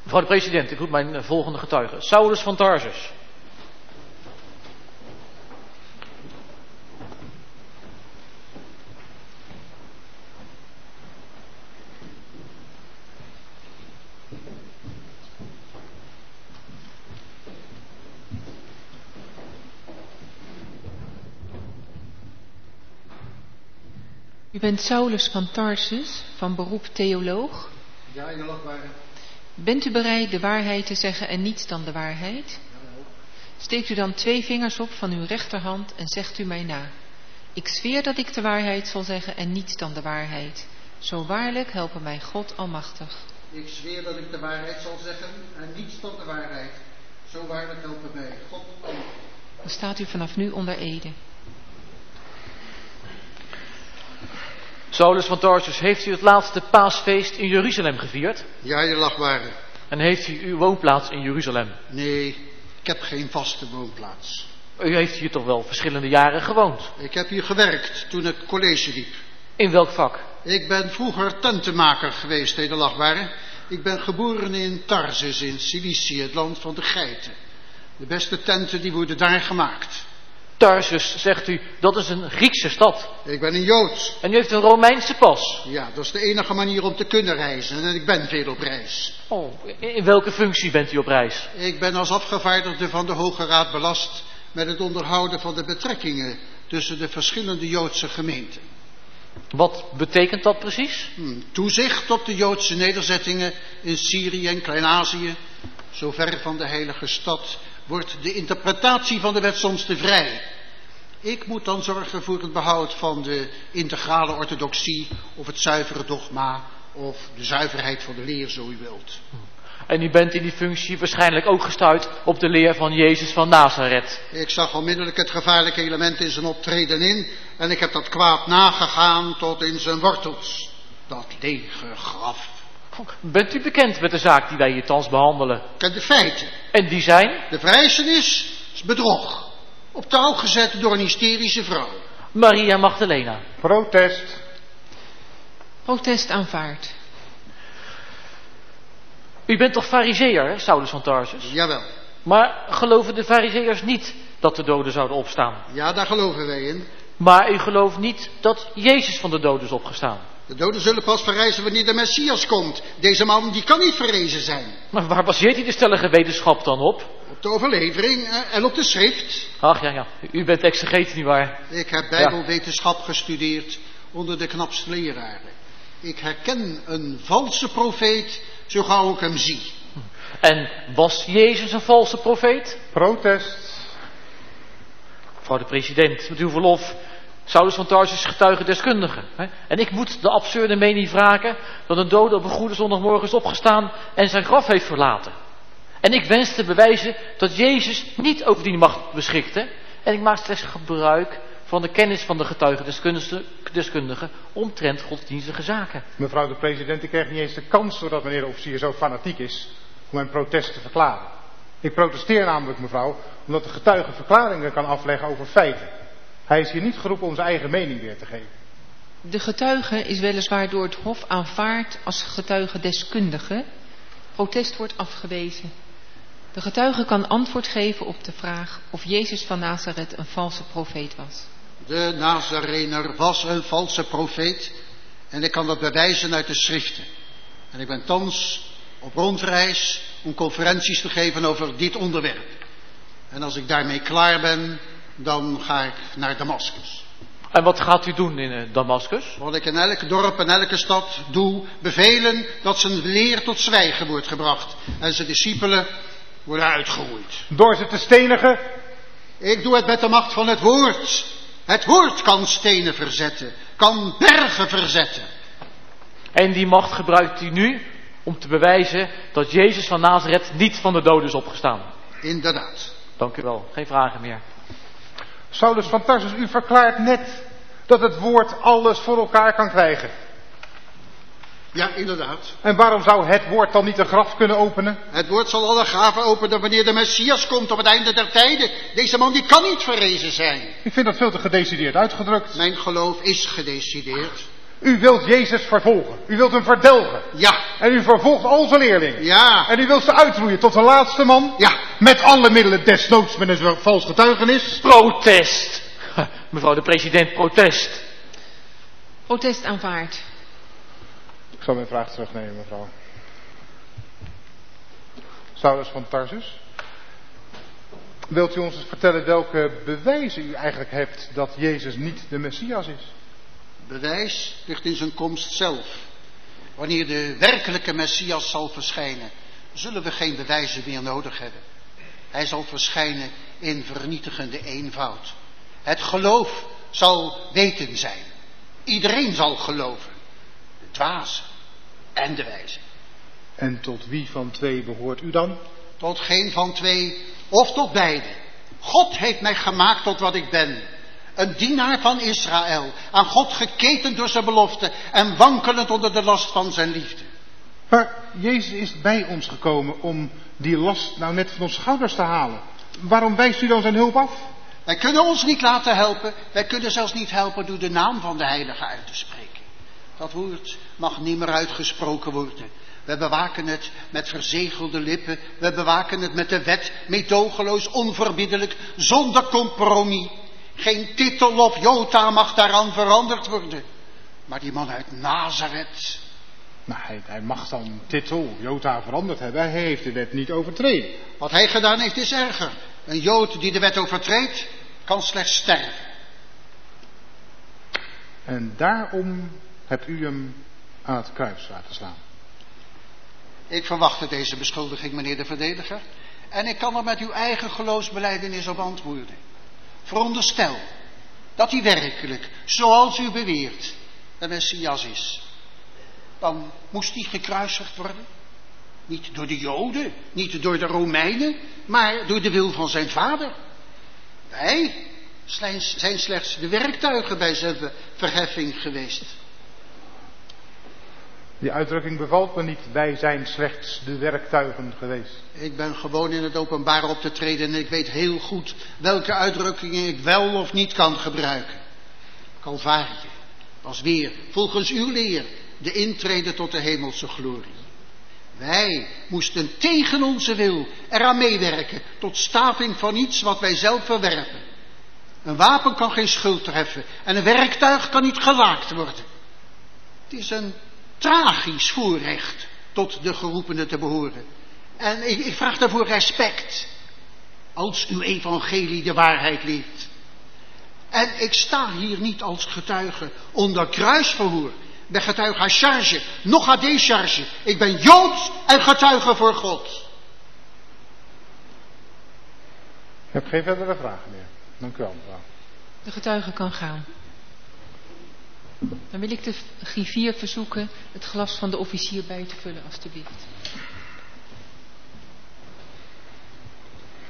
Mevrouw de president, ik roep mijn volgende getuige. Saulus van Tarsus. U bent Saulus van Tarsus, van beroep theoloog. Ja, in de lachtbare. Bent u bereid de waarheid te zeggen en niets dan de waarheid? Jawel. Steekt u dan 2 vingers op van uw rechterhand en zegt u mij na. Ik zweer dat ik de waarheid zal zeggen en niets dan de waarheid. Zo waarlijk helpen mij God almachtig. Ik zweer dat ik de waarheid zal zeggen en niets dan de waarheid. Zo waarlijk helpen mij God almachtig. Dan staat u vanaf nu onder ede. Saulus van Tarsus, heeft u het laatste paasfeest in Jeruzalem gevierd? Ja, in de lachtbare. En heeft u uw woonplaats in Jeruzalem? Nee, ik heb geen vaste woonplaats. U heeft hier toch wel verschillende jaren gewoond? Ik heb hier gewerkt toen ik college liep. In welk vak? Ik ben vroeger tentenmaker geweest in de lachtbare. Ik ben geboren in Tarsus in Cilicië, het land van de geiten. De beste tenten die worden daar gemaakt. Tarsus, zegt u, dat is een Griekse stad. Ik ben een Jood. En u heeft een Romeinse pas. Ja, dat is de enige manier om te kunnen reizen en ik ben veel op reis. Oh, in welke functie bent u op reis? Ik ben als afgevaardigde van de Hoge Raad belast met het onderhouden van de betrekkingen tussen de verschillende Joodse gemeenten. Wat betekent dat precies? Toezicht op de Joodse nederzettingen in Syrië en Klein-Azië. Zo ver van de heilige stad wordt de interpretatie van de wet soms te vrij. Ik moet dan zorgen voor het behoud van de integrale orthodoxie of het zuivere dogma of de zuiverheid van de leer, zo u wilt. En u bent in die functie waarschijnlijk ook gestuurd op de leer van Jezus van Nazareth. Ik zag onmiddellijk het gevaarlijke element in zijn optreden in en ik heb dat kwaad nagegaan tot in zijn wortels. Dat lege graf. Bent u bekend met de zaak die wij hier thans behandelen? Ik ken de feiten. En die zijn? De vrijzenis is bedrog. Op touw gezet door een hysterische vrouw. Maria Magdalena. Protest. Protest aanvaard. U bent toch farizeeër, hè, Saulus van Tarsus? Jawel. Maar geloven de farizeeërs niet dat de doden zouden opstaan? Ja, daar geloven wij in. Maar u gelooft niet dat Jezus van de doden is opgestaan? De doden zullen pas verrijzen wanneer de Messias komt. Deze man die kan niet verrezen zijn. Maar waar baseert u de stellige wetenschap dan op? Op de overlevering en op de schrift. Ach ja, u bent exegeet, nietwaar? Ik heb bijbelwetenschap gestudeerd onder de knapste leraren. Ik herken een valse profeet zo gauw ik hem zie. En was Jezus een valse profeet? Protest. Mevrouw de president, met uw verlof, Saulus van Tarsus is getuigendeskundige. Hè? En ik moet de absurde mening wraken dat een dode op een goede zondagmorgen is opgestaan en zijn graf heeft verlaten. En ik wens te bewijzen dat Jezus niet over die macht beschikte. En ik maak slechts gebruik van de kennis van de getuigendeskundige omtrent godsdienstige zaken. Mevrouw de president, ik krijg niet eens de kans, doordat meneer de officier zo fanatiek is, om mijn protest te verklaren. Ik protesteer namelijk, mevrouw, omdat de getuige verklaringen kan afleggen over feiten. Hij is hier niet geroepen om zijn eigen mening weer te geven. De getuige is weliswaar door het Hof aanvaard als getuigendeskundige. Protest wordt afgewezen. De getuige kan antwoord geven op de vraag of Jezus van Nazareth een valse profeet was. De Nazarener was een valse profeet en ik kan dat bewijzen uit de schriften. En ik ben thans op rondreis om conferenties te geven over dit onderwerp. En als ik daarmee klaar ben, dan ga ik naar Damascus. En wat gaat u doen in Damascus? Wat ik in elk dorp en elke stad doe, bevelen dat zijn leer tot zwijgen wordt gebracht en zijn discipelen worden uitgeroeid. Door ze te stenigen? Ik doe het met de macht van het woord. Het woord kan stenen verzetten, kan bergen verzetten. En die macht gebruikt u nu om te bewijzen dat Jezus van Nazareth niet van de doden is opgestaan. Inderdaad. Dank u wel, geen vragen meer. Saulus van Tarsus, u verklaart net dat het woord alles voor elkaar kan krijgen. Ja, inderdaad. En waarom zou het woord dan niet een graf kunnen openen? Het woord zal alle graven openen wanneer de Messias komt op het einde der tijden. Deze man die kan niet verrezen zijn. Ik vind dat veel te gedecideerd uitgedrukt. Mijn geloof is gedecideerd. U wilt Jezus vervolgen. U wilt hem verdelgen. Ja, En u vervolgt al zijn leerlingen. ja, En u wilt ze uitroeien tot de laatste man. ja. Met alle middelen, desnoods met een vals getuigenis. Protest! Mevrouw de president, protest! Protest aanvaard. Ik zal mijn vraag terugnemen, mevrouw. Saulus van Tarsus. Wilt u ons eens vertellen welke bewijzen u eigenlijk hebt dat Jezus niet de Messias is? Bewijs ligt in zijn komst zelf. Wanneer de werkelijke Messias zal verschijnen, zullen we geen bewijzen meer nodig hebben. Hij zal verschijnen in vernietigende eenvoud. Het geloof zal weten zijn. Iedereen zal geloven. De dwazen en de wijzen. En tot wie van twee behoort u dan? Tot geen van twee of tot beide. God heeft mij gemaakt tot wat ik ben. Een dienaar van Israël, aan God geketend door zijn belofte en wankelend onder de last van zijn liefde. Maar Jezus is bij ons gekomen om die last nou net van onze schouders te halen. Waarom wijst u dan zijn hulp af? Wij kunnen ons niet laten helpen. Wij kunnen zelfs niet helpen door de naam van de heilige uit te spreken. Dat woord mag nimmer uitgesproken worden. We bewaken het met verzegelde lippen. We bewaken het met de wet, meedogenloos, onverbiddelijk, zonder compromis. Geen titel of jota mag daaraan veranderd worden. Maar die man uit Nazareth. Nou, hij mag dan titel, jota veranderd hebben. Hij heeft de wet niet overtreden. Wat hij gedaan heeft is erger. Een Jood die de wet overtreedt, kan slechts sterven. En daarom hebt u hem aan het kruis laten slaan. Ik verwachtte deze beschuldiging, meneer de verdediger. En ik kan er met uw eigen geloofsbelijdenis op antwoorden. Veronderstel dat hij werkelijk, zoals u beweert, de Messias is. Dan moest hij gekruisigd worden. Niet door de Joden, niet door de Romeinen, maar door de wil van zijn vader. Wij zijn slechts de werktuigen bij zijn verheffing geweest. Die uitdrukking bevalt me niet. Wij zijn slechts de werktuigen geweest. Ik ben gewoon in het openbaar op te treden en ik weet heel goed welke uitdrukkingen ik wel of niet kan gebruiken. Calvarie was weer, volgens uw leer, de intrede tot de hemelse glorie. Wij moesten tegen onze wil eraan meewerken tot staving van iets wat wij zelf verwerpen. Een wapen kan geen schuld treffen en een werktuig kan niet gelaakt worden. Het is een tragisch voorrecht tot de geroepenen te behoren. En ik vraag daarvoor respect, als uw evangelie de waarheid leert. En ik sta hier niet als getuige onder kruisverhoor. Ik ben getuige à charge, nog à décharge. Ik ben Joods en getuige voor God. Ik heb geen verdere vragen meer. Dank u wel, mevrouw. De getuige kan gaan. Dan wil ik de griffier verzoeken het glas van de officier bij te vullen, alstublieft.